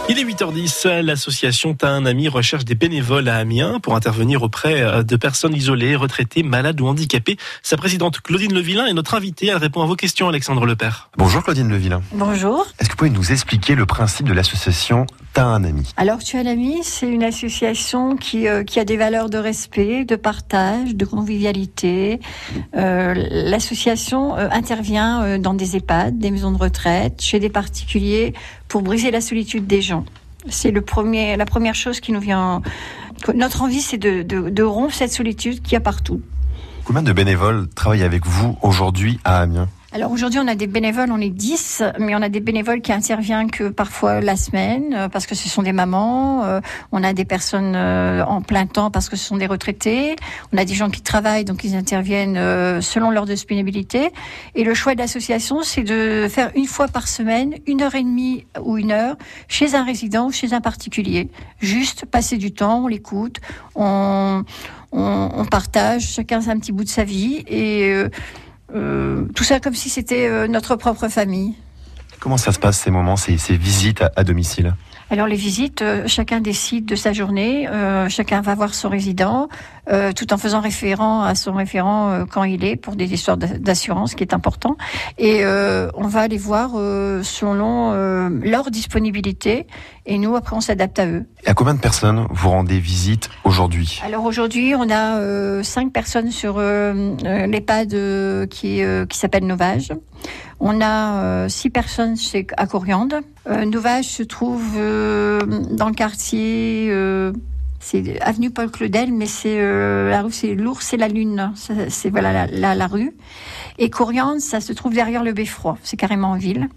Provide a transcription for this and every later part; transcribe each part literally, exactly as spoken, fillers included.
Il est huit heures dix, l'association T'as un ami recherche des bénévoles à Amiens pour intervenir auprès de personnes isolées, retraitées, malades ou handicapées. Sa présidente Claudine Levillain est notre invitée. Elle répond à vos questions, Alexandre Lepère. Bonjour Claudine Levillain. Bonjour. Est-ce que vous pouvez nous expliquer le principe de l'association T'as un ami ? Alors Tu as un ami, c'est une association qui, euh, qui a des valeurs de respect, de partage, de convivialité. Euh, l'association euh, intervient euh, dans des EHPAD, des maisons de retraite, chez des particuliers pour briser la solitude des gens. C'est le premier, la première chose qui nous vient. Notre envie, c'est de, de, de rompre cette solitude qu'il y a partout. Combien de bénévoles travaillent avec vous aujourd'hui à Amiens ? Alors aujourd'hui, on a des bénévoles, on est dix, mais on a des bénévoles qui interviennent que parfois la semaine, parce que ce sont des mamans. Euh, on a des personnes euh, en plein temps parce que ce sont des retraités. On a des gens qui travaillent, donc ils interviennent euh, selon leur disponibilité. Et le choix de l'association, c'est de faire une fois par semaine, une heure et demie ou une heure, chez un résident ou chez un particulier. Juste passer du temps, on l'écoute, on, on, on partage, chacun un petit bout de sa vie et... Euh, Euh, tout ça comme si c'était euh, notre propre famille. Comment ça se passe ces moments, ces, ces visites à, à domicile ? Alors les visites, euh, chacun décide de sa journée, euh, chacun va voir son résident, euh, tout en faisant référent à son référent euh, quand il est, pour des histoires d'assurance, qui est important. Et euh, on va aller voir euh, selon euh, leur disponibilité, et nous après on s'adapte à eux. Et à combien de personnes vous rendez visite aujourd'hui ? Alors aujourd'hui, on a euh, cinq personnes sur euh, euh, l'EHPAD euh, qui, euh, qui s'appelle Novage. On a euh, six personnes chez, à Coriandre. Euh, Novage se trouve euh, dans le quartier, euh, c'est avenue Paul Claudel, mais c'est euh, la rue, c'est l'Ours et la Lune. C'est, c'est voilà la, la, la rue. Et Coriandre, ça se trouve derrière le Beffroi. C'est carrément en ville.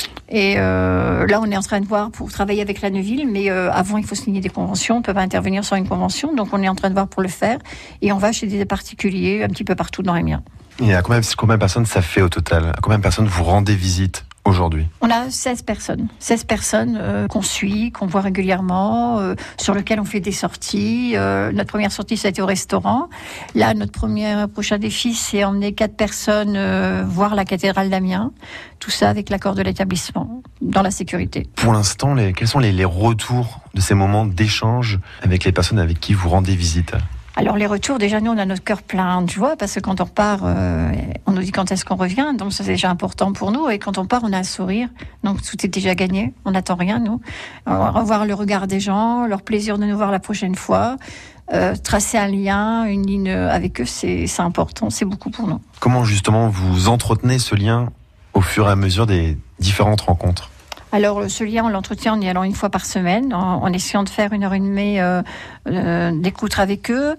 Et euh, là, on est en train de voir pour travailler avec la Neuville, mais euh, avant, il faut signer des conventions. On ne peut pas intervenir sans une convention, donc on est en train de voir pour le faire. Et on va chez des particuliers un petit peu partout dans Amiens. Et à combien, combien de personnes ça fait au total ? À combien de personnes vous rendez visite aujourd'hui ? On a seize personnes. seize personnes euh, qu'on suit, qu'on voit régulièrement, euh, sur lesquelles on fait des sorties. Euh, notre première sortie, ça a été au restaurant. Là, notre premier prochain défi, c'est emmener quatre personnes euh, voir la cathédrale d'Amiens. Tout ça avec l'accord de l'établissement, dans la sécurité. Pour l'instant, les, quels sont les, les retours de ces moments d'échange avec les personnes avec qui vous rendez visite ? Alors les retours, déjà nous on a notre cœur plein de joie parce que quand on repart, euh, on nous dit quand est-ce qu'on revient, donc ça c'est déjà important pour nous. Et quand on part, on a un sourire, donc tout est déjà gagné, on n'attend rien nous. Alors, revoir le regard des gens, leur plaisir de nous voir la prochaine fois, euh, tracer un lien, une ligne avec eux, c'est, c'est important, c'est beaucoup pour nous. Comment justement vous entretenez ce lien au fur et à mesure des différentes rencontres ? Alors, ce lien, on l'entretient en y allant une fois par semaine, en, en essayant de faire une heure et demie euh, euh, d'écoute avec eux.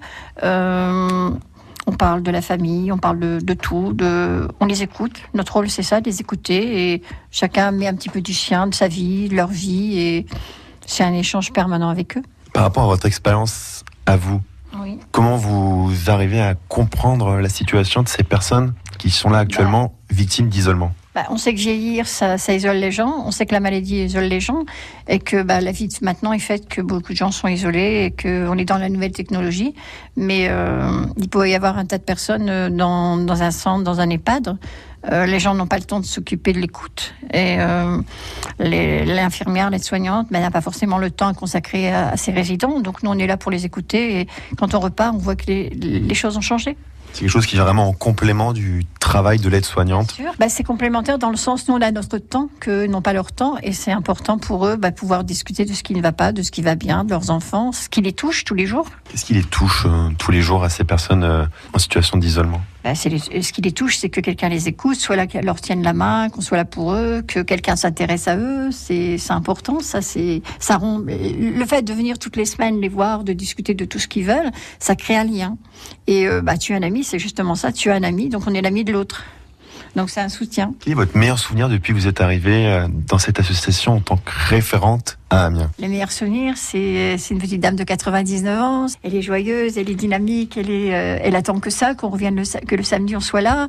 Euh, on parle de la famille, on parle de, de tout, de, on les écoute. Notre rôle, c'est ça, de les écouter. Et chacun met un petit peu du sien, de sa vie, de leur vie. Et c'est un échange permanent avec eux. Par rapport à votre expérience à vous, oui. Comment vous arrivez à comprendre la situation de ces personnes qui sont là actuellement bah. victimes d'isolement ? Bah, on sait que vieillir, ça, ça isole les gens. On sait que la maladie isole les gens. Et que bah, la vie de maintenant est faite que beaucoup de gens sont isolés et qu'on est dans la nouvelle technologie. Mais euh, il peut y avoir un tas de personnes dans, dans un centre, dans un EHPAD. Euh, les gens n'ont pas le temps de s'occuper de l'écoute. Et euh, les, l'infirmière, l'aide-soignante, bah, n'a pas forcément le temps à consacrer à, à ses résidents. Donc nous, on est là pour les écouter. Et quand on repart, on voit que les, les choses ont changé. C'est quelque chose qui est vraiment en complément du travail de l'aide-soignante. Bien sûr. Bah, c'est complémentaire dans le sens, nous on a notre temps, qu'eux n'ont pas leur temps, et c'est important pour eux bah, pouvoir discuter de ce qui ne va pas, de ce qui va bien, de leurs enfants, ce qui les touche tous les jours. Qu'est-ce qui les touche euh, tous les jours à ces personnes euh, en situation d'isolement ? Bah, c'est les, ce qui les touche, c'est que quelqu'un les écoute, soit là, leur tienne la main, qu'on soit là pour eux, que quelqu'un s'intéresse à eux, c'est, c'est important, ça, c'est, ça rompt. Le fait de venir toutes les semaines les voir, de discuter de tout ce qu'ils veulent, ça crée un lien. Et euh, bah, tu as un ami, c'est justement ça, tu as un ami, donc on est l'ami de l'autre. Donc c'est un soutien. Quel est votre meilleur souvenir depuis que vous êtes arrivée dans cette association en tant que référente à Amiens ? Les meilleurs souvenirs, c'est, c'est une petite dame de quatre-vingt-dix-neuf ans. Elle est joyeuse, elle est dynamique, elle, est, euh, elle attend que ça, qu'on revienne le, que le samedi on soit là.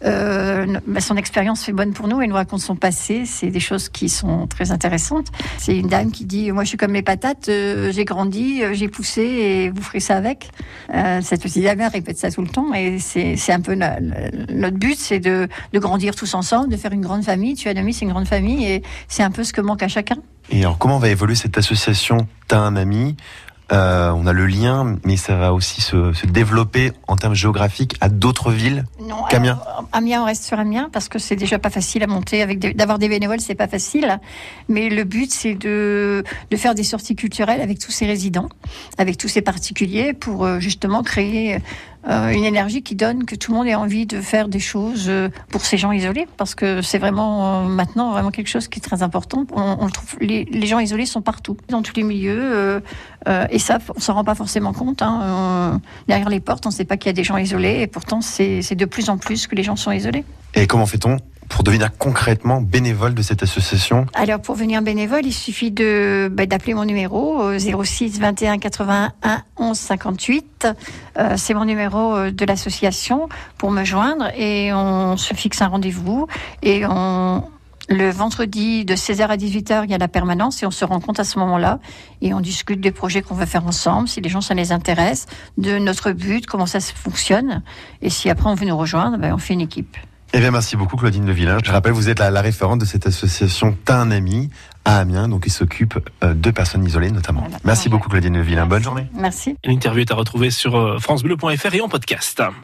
Euh, bah son expérience fait bonne pour nous, elle nous raconte son passé, c'est des choses qui sont très intéressantes. C'est une dame qui dit, moi je suis comme les patates, euh, j'ai grandi, euh, j'ai poussé et vous ferez ça avec. Euh, cette petite dame elle répète ça tout le temps et c'est, c'est un peu no, notre but, c'est de, de grandir tous ensemble, de faire une grande famille. Tu as un ami, c'est une grande famille et c'est un peu ce que manque à chacun. Et alors, comment va évoluer cette association T'as un ami ? Euh, on a le lien, mais ça va aussi se, se développer en termes géographiques à d'autres villes Non, qu'Amiens. alors, Amiens, on reste sur Amiens parce que c'est déjà pas facile à monter. Avec des, d'avoir des bénévoles, c'est pas facile. Mais le but, c'est de, de faire des sorties culturelles avec tous ces résidents, avec tous ces particuliers, pour euh, justement créer euh, une énergie qui donne que tout le monde ait envie de faire des choses euh, pour ces gens isolés, parce que c'est vraiment euh, maintenant vraiment quelque chose qui est très important. On, on le trouve, les, les gens isolés sont partout, dans tous les milieux. Euh, euh, et ça, on s'en rend pas forcément compte. Hein. Euh, derrière les portes, on ne sait pas qu'il y a des gens isolés, et pourtant, c'est, c'est de plus en plus que les gens sont isolés. Et comment fait-on pour devenir concrètement bénévole de cette association ? Alors, pour devenir bénévole, il suffit de, bah, d'appeler mon numéro, euh, zéro six vingt et un quatre-vingt-un onze cinquante-huit. Euh, c'est mon numéro euh, de l'association pour me joindre, et on se fixe un rendez-vous, et on... Le vendredi de seize heures à dix-huit heures, il y a la permanence et on se rencontre à ce moment-là et on discute des projets qu'on veut faire ensemble, si les gens ça les intéresse, de notre but, comment ça fonctionne, et si après on veut nous rejoindre, ben on fait une équipe. Eh bien, merci beaucoup Claudine Levillain. Je rappelle, vous êtes la, la référente de cette association T'as un ami à Amiens, donc il s'occupe euh, de personnes isolées notamment. Voilà. Merci beaucoup Claudine Levillain. Bonne journée. Merci. L'interview est à retrouver sur francebleu point fr et en podcast.